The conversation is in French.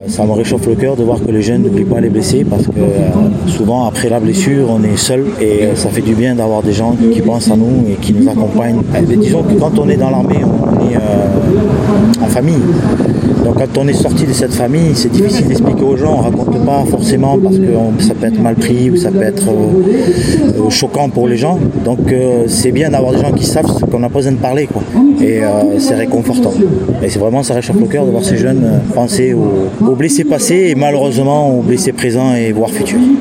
Ça me réchauffe le cœur de voir que les jeunes n'oublient pas les blessés parce que souvent après la blessure on est seul et ça fait du bien d'avoir des gens qui pensent à nous et qui nous accompagnent. Mais disons que quand on est dans l'armée on est en famille. Donc quand on est sorti de cette famille, c'est difficile d'expliquer aux gens, on ne raconte pas forcément parce que ça peut être mal pris ou ça peut être choquant pour les gens. Donc c'est bien d'avoir des gens qui savent qu'on n'a pas besoin de parler, quoi. Et c'est réconfortant. Et c'est vraiment, ça réchauffe le cœur de voir ces jeunes penser aux blessés passés et malheureusement aux blessés présents et voire futurs.